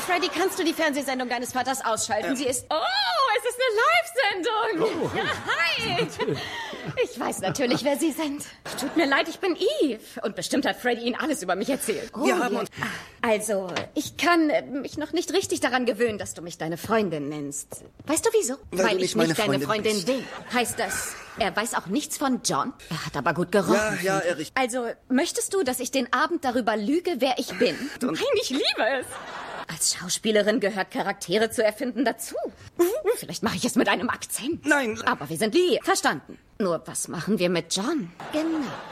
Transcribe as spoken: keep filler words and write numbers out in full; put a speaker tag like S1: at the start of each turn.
S1: Freddy, kannst du die Fernsehsendung deines Vaters ausschalten?
S2: Ähm.
S1: Sie ist... Oh, es ist eine Live-Sendung.
S2: Oh.
S1: Ja, hi. Ich weiß natürlich, wer Sie sind. Tut mir leid, ich bin Eve. Und bestimmt hat Freddy Ihnen alles über mich erzählt. Oh,
S2: Wir haben uns...
S1: Also, ich kann äh, mich noch nicht richtig daran gewöhnen, dass du mich deine Freundin nennst. Weißt du wieso?
S2: Weil,
S1: Weil
S2: du
S1: ich
S2: nicht
S1: nicht
S2: meine
S1: deine
S2: Freundin
S1: Freundin
S2: bist.
S1: will. Heißt das, er weiß auch nichts von John? Er hat aber gut gerochen.
S2: Ja, ja, er riecht...
S1: Also, möchtest du, dass ich den Abend darüber lüge, wer ich bin?
S2: Und-
S1: Nein, ich liebe es. Als Schauspielerin gehört Charaktere zu erfinden dazu. Vielleicht mache ich es mit einem Akzent.
S2: Nein.
S1: Aber wir sind lieb. Verstanden. Nur, was machen wir mit John? Genau.